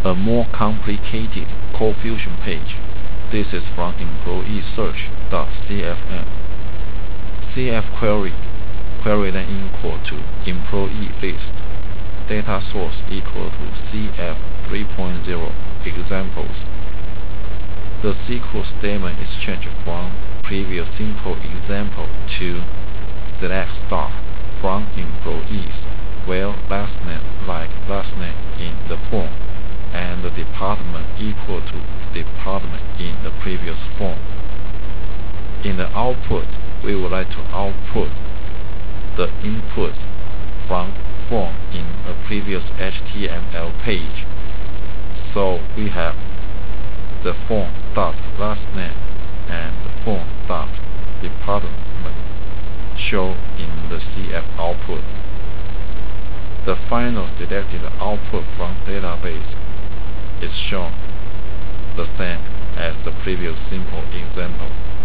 a more complicated code fusion page. This is from employeesearch.cfm. CF query then equal to employee list, data source equal to CF 3.0 examples. The SQL statement is changed from previous simple example to select staff from employees, where last name like last name in the form, and the department equal to department in the previous form. In the output, we would like to output the input from form in a previous HTML page. So we have the form dot last name and the form dot department shown in the CF output. The final selected output from database is shown the same as the previous simple example.